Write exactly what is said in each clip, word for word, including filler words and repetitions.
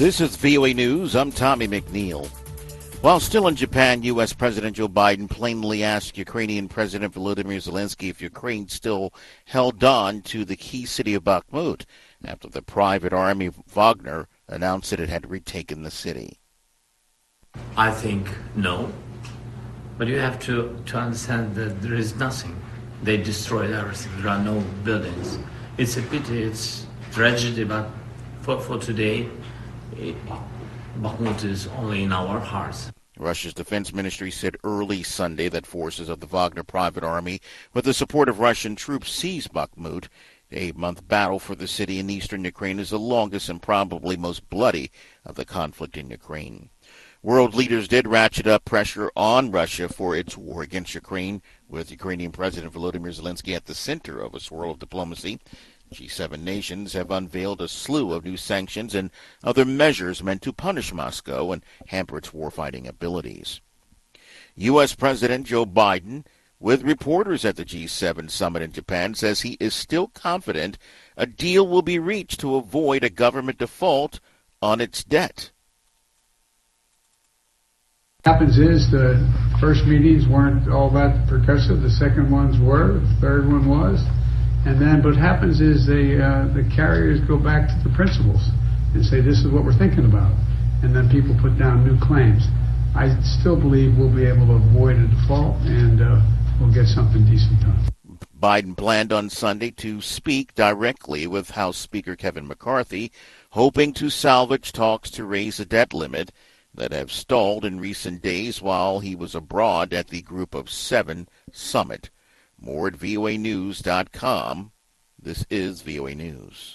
This is V O A News. I'm Tommy McNeil. While still in Japan, U S. President Joe Biden plainly asked Ukrainian President Volodymyr Zelensky if Ukraine still held on to the key city of Bakhmut after the private army Wagner announced that it had retaken the city. I think no. But you have to, to understand that there is nothing. They destroyed everything. There are no buildings. It's a pity, it's tragedy, but for, for today, it, Bakhmut is only in our hearts. Russia's defense ministry said early Sunday that forces of the Wagner private army, with the support of Russian troops, seized Bakhmut. The eight-month battle for the city in eastern Ukraine is the longest and probably most bloody of the conflict in Ukraine. World leaders did ratchet up pressure on Russia for its war against Ukraine, with Ukrainian President Volodymyr Zelensky at the center of a swirl of diplomacy. G seven nations have unveiled a slew of new sanctions and other measures meant to punish Moscow and hamper its warfighting abilities. U S. President Joe Biden, with reporters at the G seven summit in Japan, says he is still confident a deal will be reached to avoid a government default on its debt. What happens is the first meetings weren't all that percussive, the second ones were, the third one was. And then what happens is they, uh, the carriers go back to the principals and say, this is what we're thinking about. And then people put down new claims. I still believe we'll be able to avoid a default and uh, we'll get something decent done. Biden planned on Sunday to speak directly with House Speaker Kevin McCarthy, hoping to salvage talks to raise the debt limit that have stalled in recent days while he was abroad at the Group of Seven summit. More at V O A news dot com. This is V O A News.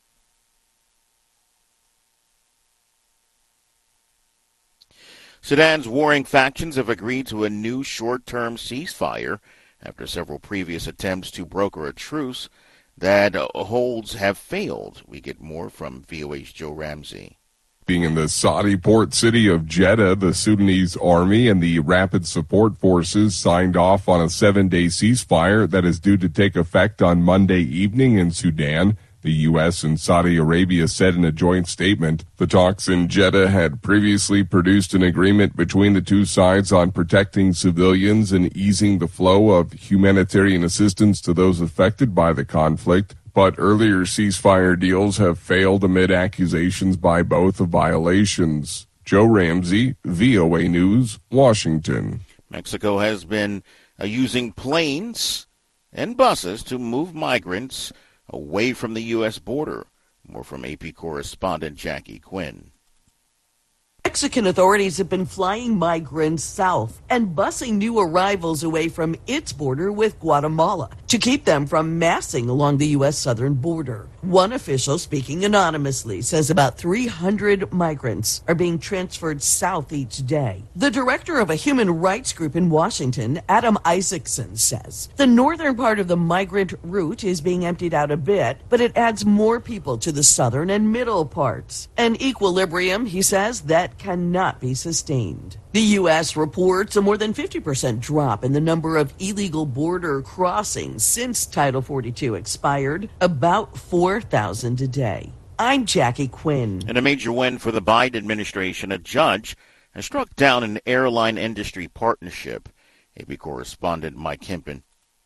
Sudan's warring factions have agreed to a new short-term ceasefire after several previous attempts to broker a truce that holds have failed. We get more from V O A's Joe Ramsey. Being in the Saudi port city of Jeddah, the Sudanese army and the Rapid Support Forces signed off on a seven-day ceasefire that is due to take effect on Monday evening in Sudan. The U S and Saudi Arabia said in a joint statement. The talks in Jeddah had previously produced an agreement between the two sides on protecting civilians and easing the flow of humanitarian assistance to those affected by the conflict. But earlier ceasefire deals have failed amid accusations by both of violations. Joe Ramsey, V O A News, Washington. Mexico has been uh, using planes and buses to move migrants away from the U S border. More from A P correspondent Jackie Quinn. Mexican authorities have been flying migrants south and busing new arrivals away from its border with Guatemala to keep them from massing along the U S southern border. One official, speaking anonymously, says about three hundred migrants are being transferred south each day. The director of a human rights group in Washington, Adam Isaacson, says the northern part of the migrant route is being emptied out a bit, but it adds more people to the southern and middle parts. An equilibrium, he says, that cannot be sustained. The U S reports a more than fifty percent drop in the number of illegal border crossings since Title forty-two expired, about four thousand a day. I'm Jackie Quinn. In a major win for the Biden administration, a judge has struck down an airline industry partnership. A P correspondent Mike Hempen.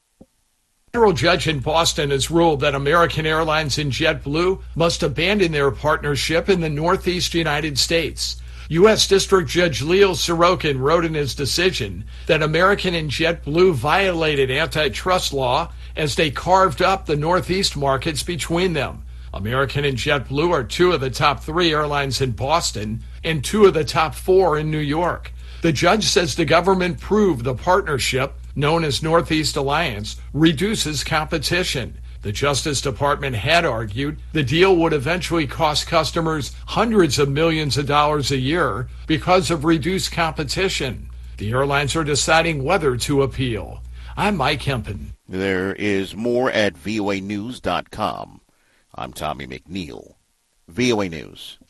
A federal judge in Boston has ruled that American Airlines and JetBlue must abandon their partnership in the Northeast United States. U S. District Judge Leo Sorokin wrote in his decision that American and JetBlue violated antitrust law as they carved up the Northeast markets between them. American and JetBlue are two of the top three airlines in Boston and two of the top four in New York. The judge says the government proved the partnership, known as Northeast Alliance, reduces competition. The Justice Department had argued the deal would eventually cost customers hundreds of millions of dollars a year because of reduced competition. The airlines are deciding whether to appeal. I'm Mike Hempen. There is more at V O A news dot com. I'm Tommy McNeil. V O A News.